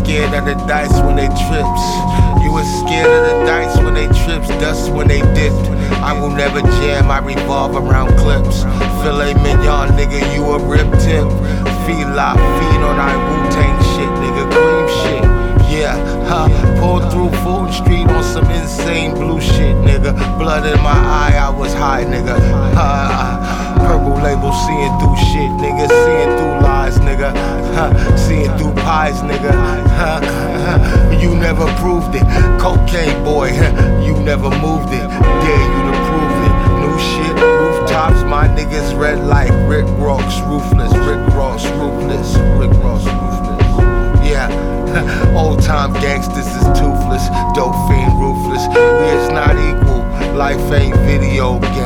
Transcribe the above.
scared of the dice when they trips. You was scared of the dice when they trips, dust when they dipped. I will never jam, I revolve around clips. Filet mignon, nigga, you a rib tip. Feed on our Wu-Tang shit, nigga, cream shit. Yeah, pulled through Fulton Street on some insane blue shit, nigga. Blood in my eye, I was high, nigga. Purple label, seeing through shit, nigga. Seeing through lies, nigga. Seeing through pies, nigga. You never proved it. Cocaine boy, you never moved it. Dare you to prove it. New shit, rooftops, my niggas red like Rick Ross, ruthless. Rick Ross, ruthless. Rick Ross, ruthless. Yeah. Old time gangsters is toothless, dope fiend ruthless. We is not equal, life ain't video game.